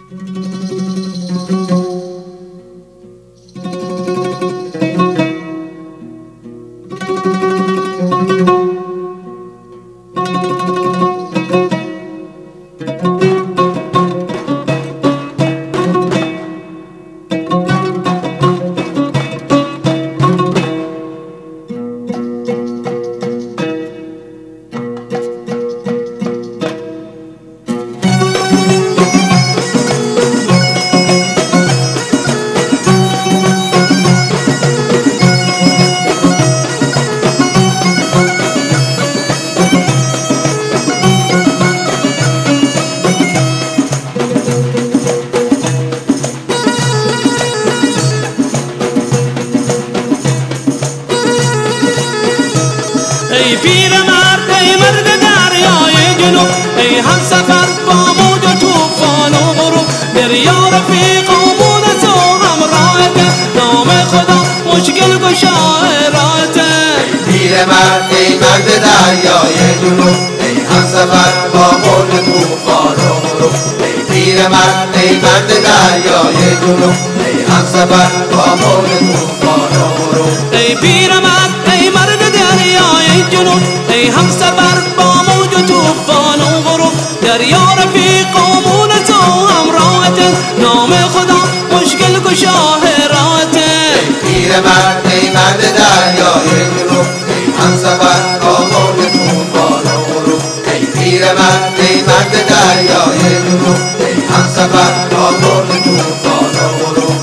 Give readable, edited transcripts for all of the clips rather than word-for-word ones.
ای پیرمرد ای مرد دریای جنوب، ای همسفر با موج و طوفان و غروب، دریا رفیق و مونس و همراهت، نام خدا مشکل گشای راهت. ای پیرمرد ای مرد دریای جنوب، ای همسفر با موج و طوفان و غروب، ای پیرمرد ای مرد دریای جنوب، ای همسفر با موج و طوفان و غروب. ای پیرمرد ای مرد دریای جنوب، ای همسفر با موج و طوفان و غروب، دریا رفیق و مونس و همراهت، نام خدا مشکل گشای راهت. ای پیرمرد ای مرد دریای جنوب، ای همسفر با موج و طوفان و غروب، ای پیرمرد ای مرد دریای جنوب، ای همسفر با موج و طوفان و غروب.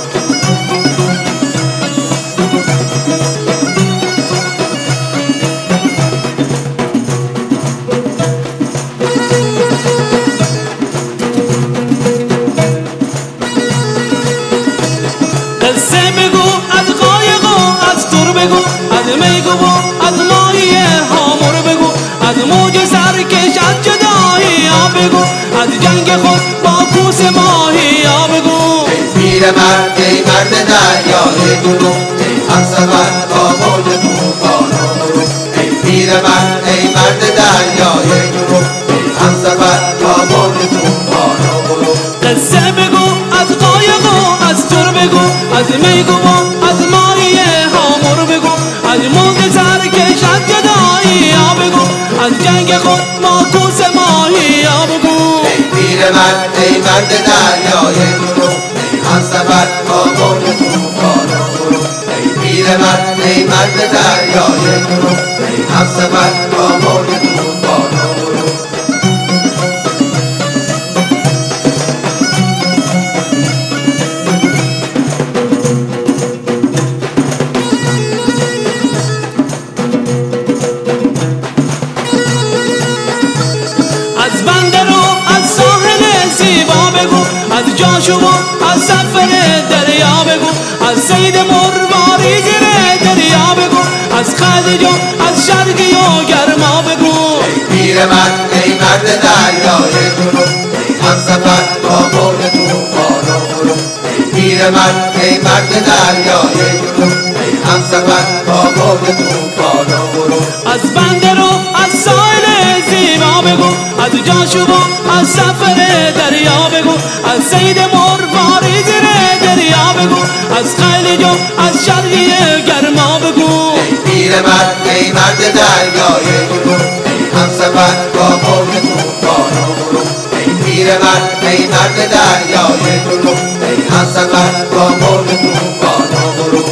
قصه بگو از قایق و از تور بگو، از میگو و از ماهی هامور بگو، از موج سرکش از جدایی ها بگو، از جنگ خود با کوس ماهی ها بگو. ای پیرمرد ای مرد دریای جنوب، ای همسفر با موج و طوفان و غروب، ای پیرمرد ای مرد دریای جنوب، ای همسفر با موج و طوفان و غروب. قصه بگو از قایق و از تور بگو، از میگو و از ماهی هامور بگو، از موج سرکش از جدایی ها بگو، از جنگ خود با کوس ماهی ها بگو. ای پیرمرد ای مرد دریای جنوب، ای همسفر با موج و طوفان و غروب، ای پیرمرد ای مرد دریای جنوب، ای همسفر با موج و طوفان و غروب. از بندر و از ساحل زیبا بگو، از جاشو و از سفر دریا بگو، از صید مرواری زیر دریا بگو، از خلیج و از شرقی و گرما بگو. ای پیرمرد ای مرد دریای جنوب، ای همسفر با موج و طوفان و غروب، ای پیرمرد ای مرد دریای جنوب، ای همسفر با موج و طوفان و غروب. از بندر و از ساحل زیبا بگو، از جاشو و از سفر دریا بگو، از صید مرواری زیر دریا بگو، از خلیج و از شرقی گرما بگو. ای پیرمرد ای مرد دریای جنوب، ای همسفر با موج و طوفان و غروب، ای پیرمرد ای مرد دریای جنوب، ای همسفر با موج و طوفان و غروب.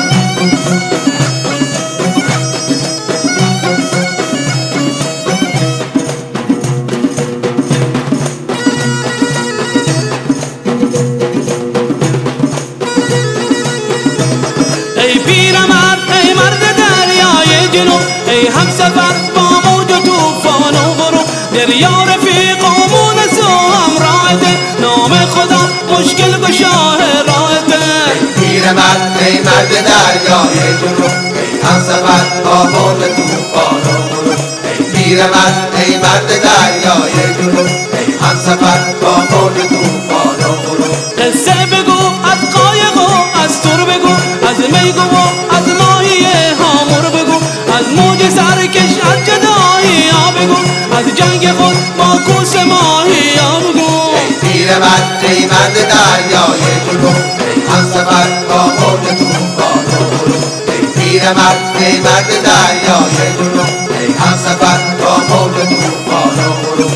ای پیرمرد ای مرد دریای جنوب، ای همسفر با موج و طوفان و غروب، دریا رفیق و مونس و همراهت، نام خدا مشکل گشای راهت. ای پیرمرد ای مرد دریای جنوب، ای همسفر با موج و طوفان و غروب، ای پیرمرد ای مرد دریای جنوب، ای همسفر با موج و طوفان و غروب. قصه بگو از قایق و از تور بگو، از میگو و از ماهی هامور بگو، از موج سرکش از جدایی ها بگو، از جنگ خود با کوس ماهی ها بگو. ای پیرمرد ای مرد دریای جنوب ای همسفر با موج طوفان و غروب ای پیرمرد ای مرد دریای جنوب ای همسفر با موج طوفان و غروب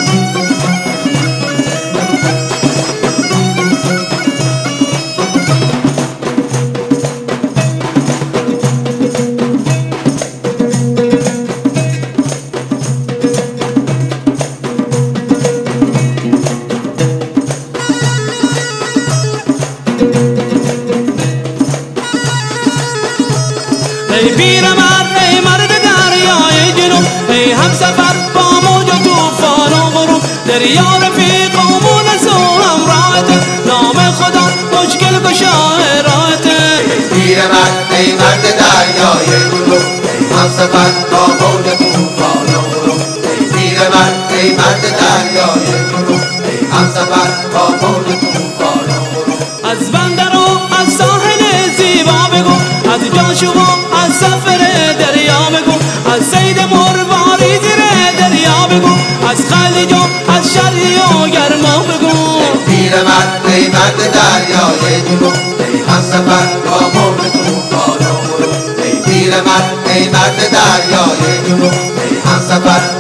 ای پیرمرد ای مرد دریای جنوب ای همسفر با موج و طوفان و غروب دریا رفیق و مونس و همراهته نام خدا مشکل گشای راهته ای پیرمرد ای مرد دریای جنوب ای همسفر با موج طوفان و غروب ای پیرمرد ای مرد دریای جنوب ای همسفر با موج طوفان و غروب از بندر و از ساحل زیبا بگو از جاشو و از سفر دریا بگو از صید مرواری زیر دریا بگو از خلیج و از شرقی و گرما بگو ای پیرمرد ای مرد دریای جنوب ای همسفر با موج طوفان و غروب ای پیرمرد ای مرد دریای جنوب ای همسفر